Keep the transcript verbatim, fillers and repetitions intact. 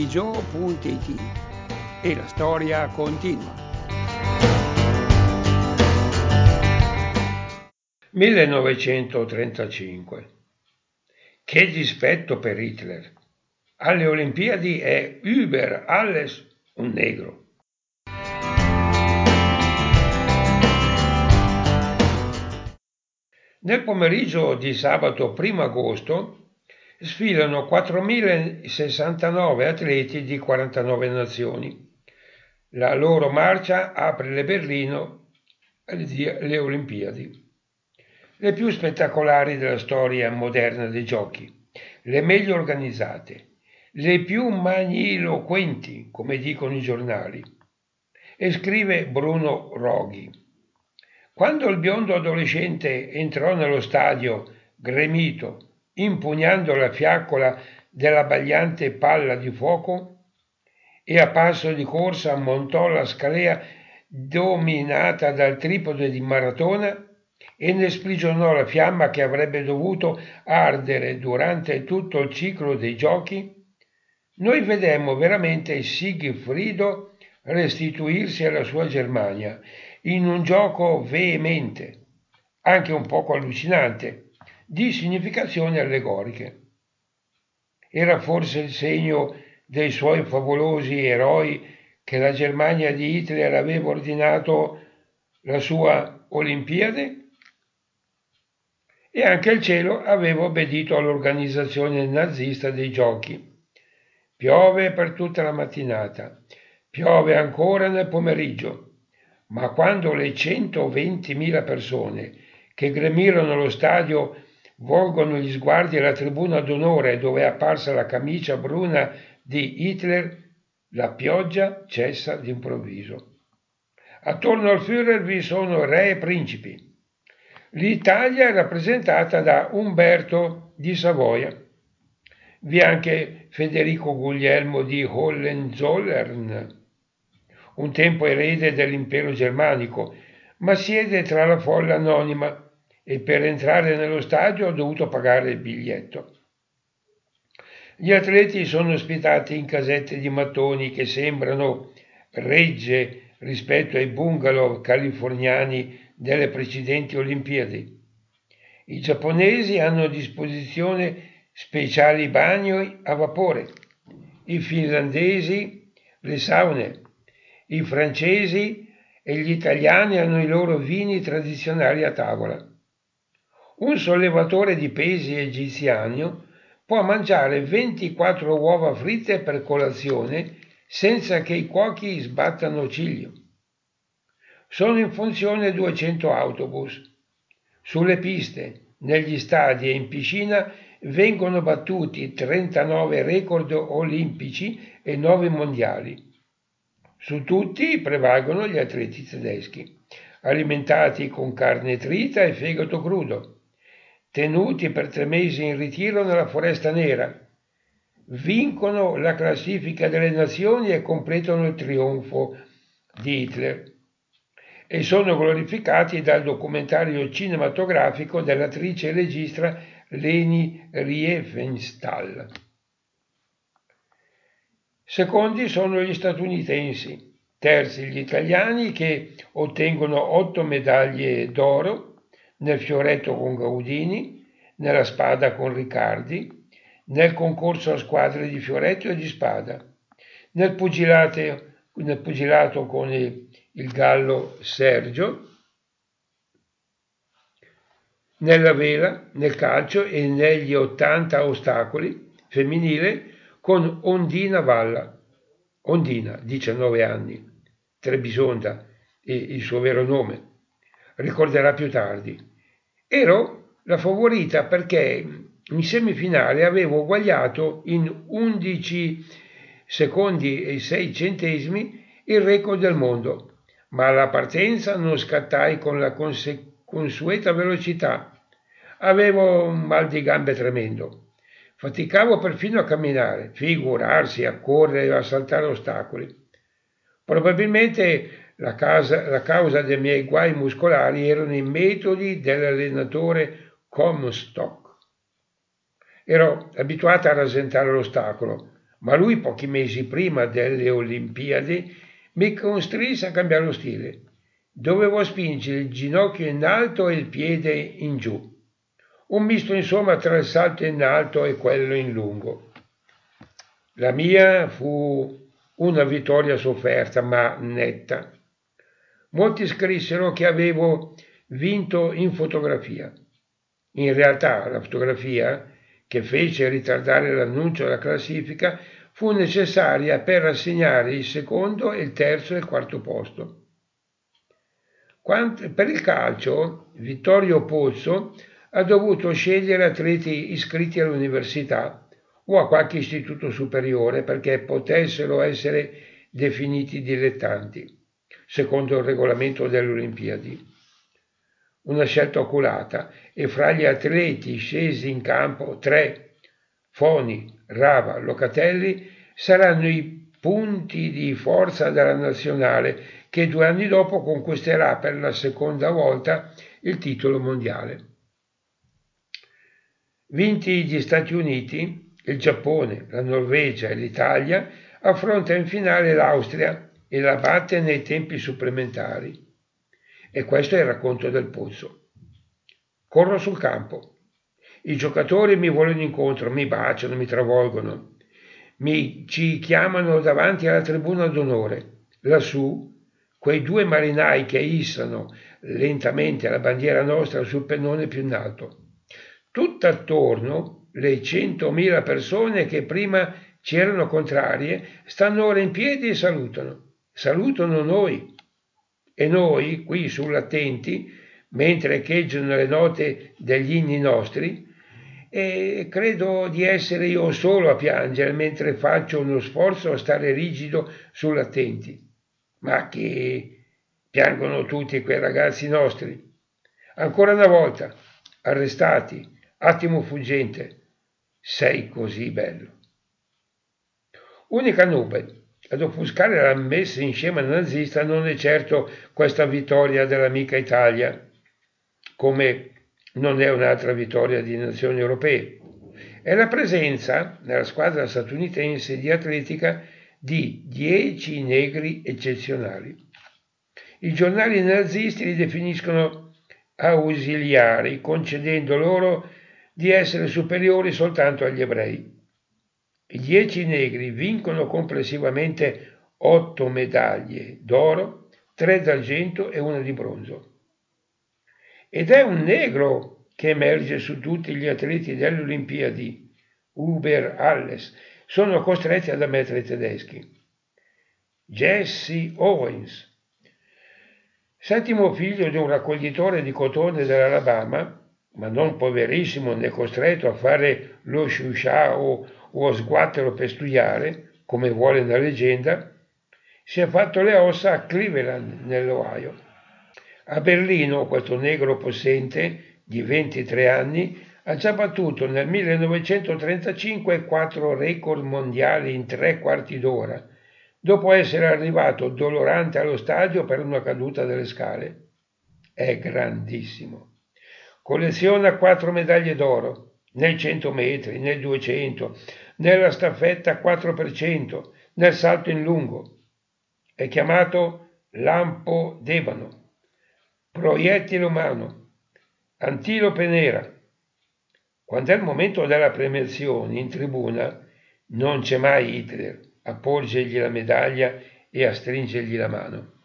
pomeriggio punto it e la storia continua. millenovecentotrentacinque. Che dispetto per Hitler! Alle Olimpiadi è über alles un negro. Nel pomeriggio di sabato primo agosto sfilano quattromila sessantanove atleti di quarantanove nazioni. La loro marcia apre le Berlino alle Olimpiadi, le più spettacolari della storia moderna dei giochi, le meglio organizzate, le più magniloquenti, come dicono i giornali. E scrive Bruno Roghi: quando il biondo adolescente entrò nello stadio, gremito, impugnando la fiaccola dell'abbagliante palla di fuoco, e a passo di corsa montò la scalea dominata dal tripode di Maratona e ne sprigionò la fiamma che avrebbe dovuto ardere durante tutto il ciclo dei giochi, noi vedemmo veramente Sigfrido restituirsi alla sua Germania in un gioco veemente, anche un poco allucinante, di significazioni allegoriche. Era forse il segno dei suoi favolosi eroi che la Germania di Hitler aveva ordinato la sua Olimpiade? E anche il cielo aveva obbedito all'organizzazione nazista dei giochi. Piove per tutta la mattinata, piove ancora nel pomeriggio, ma quando le centoventimila persone che gremirono lo stadio volgono gli sguardi alla tribuna d'onore dove è apparsa la camicia bruna di Hitler, la pioggia cessa d'improvviso. Attorno al Führer vi sono re e principi. L'Italia è rappresentata da Umberto di Savoia. Vi è anche Federico Guglielmo di Hohenzollern, un tempo erede dell'impero germanico, ma siede tra la folla anonima e per entrare nello stadio ha dovuto pagare il biglietto. Gli atleti sono ospitati in casette di mattoni che sembrano regge rispetto ai bungalow californiani delle precedenti Olimpiadi. I giapponesi hanno a disposizione speciali bagni a vapore, i finlandesi le saune, i francesi e gli italiani hanno i loro vini tradizionali a tavola. Un sollevatore di pesi egiziano può mangiare ventiquattro uova fritte per colazione senza che i cuochi sbattano ciglio. Sono in funzione duecento autobus. Sulle piste, negli stadi e in piscina vengono battuti trentanove record olimpici e nove mondiali. Su tutti prevalgono gli atleti tedeschi, alimentati con carne trita e fegato crudo, tenuti per tre mesi in ritiro nella Foresta Nera, vincono la classifica delle nazioni e completano il trionfo di Hitler e sono glorificati dal documentario cinematografico dell'attrice e regista Leni Riefenstahl. Secondi sono gli statunitensi, terzi gli italiani che ottengono otto medaglie d'oro nel fioretto con Gaudini, nella spada con Riccardi, nel concorso a squadre di fioretto e di spada, nel pugilato, nel pugilato con il, il gallo Sergio, nella vela, nel calcio e negli ottanta ostacoli femminile con Ondina Valla. Ondina, diciannove anni, Trebisonda è il suo vero nome, ricorderà più tardi. Ero la favorita perché in semifinale avevo uguagliato in undici secondi e sei centesimi il record del mondo, ma alla partenza non scattai con la conse- consueta velocità. Avevo un mal di gambe tremendo. Faticavo perfino a camminare, figurarsi a correre o a saltare ostacoli. Probabilmente la, casa, la causa dei miei guai muscolari erano i metodi dell'allenatore Comstock. Ero abituata a rasentare l'ostacolo, ma lui pochi mesi prima delle Olimpiadi mi costrinse a cambiare lo stile. Dovevo spingere il ginocchio in alto e il piede in giù. Un misto insomma tra il salto in alto e quello in lungo. La mia fu una vittoria sofferta ma netta. Molti scrissero che avevo vinto in fotografia. In realtà la fotografia, che fece ritardare l'annuncio della classifica, fu necessaria per assegnare il secondo, il terzo e il quarto posto. Per il calcio, Vittorio Pozzo ha dovuto scegliere atleti iscritti all'università o a qualche istituto superiore perché potessero essere definiti dilettanti, secondo il regolamento delle Olimpiadi. Una scelta oculata, e fra gli atleti scesi in campo tre, Foni, Rava, Locatelli, saranno i punti di forza della nazionale che due anni dopo conquisterà per la seconda volta il titolo mondiale. Vinti gli Stati Uniti, il Giappone, la Norvegia e l'Italia, affronta in finale l'Austria e la batte nei tempi supplementari. E questo è il racconto del Pozzo. Corro sul campo. I giocatori mi vogliono incontro, mi baciano, mi travolgono. Mi, ci chiamano davanti alla tribuna d'onore. Lassù, quei due marinai che issano lentamente la bandiera nostra sul pennone più in alto. Tutt'attorno le centomila persone che prima c'erano contrarie stanno ora in piedi e salutano. Salutano noi. E noi, qui sull'attenti, mentre echeggiano le note degli inni nostri, e credo di essere io solo a piangere mentre faccio uno sforzo a stare rigido sull'attenti. Ma che piangono tutti quei ragazzi nostri. Ancora una volta, arrestati, attimo fuggente, sei così bello. Unica nube ad offuscare la messa in scena nazista non è certo questa vittoria dell'amica Italia, come non è un'altra vittoria di nazioni europee. È la presenza nella squadra statunitense di atletica di dieci negri eccezionali. I giornali nazisti li definiscono ausiliari, concedendo loro di essere superiori soltanto agli ebrei. I dieci negri vincono complessivamente otto medaglie d'oro, tre d'argento e una di bronzo. Ed è un negro che emerge su tutti gli atleti delle Olimpiadi, Uber alles, sono costretti ad ammettere i tedeschi. Jesse Owens, settimo figlio di un raccoglitore di cotone dell'Alabama, ma non poverissimo né costretto a fare lo shusha o, o a sguattero per studiare, come vuole la leggenda, si è fatto le ossa a Cleveland, nell'Ohio. A Berlino questo negro possente, di ventitré anni, ha già battuto nel millenovecentotrentacinque quattro record mondiali in tre quarti d'ora, dopo essere arrivato dolorante allo stadio per una caduta delle scale. È grandissimo. Colleziona quattro medaglie d'oro, nei cento metri, nel duecento, nella staffetta quattro per cento, nel salto in lungo. È chiamato lampo d'ebano, proiettile umano, antilope nera. Quando è il momento della premiazione in tribuna, non c'è mai Hitler a porgergli la medaglia e a stringergli la mano.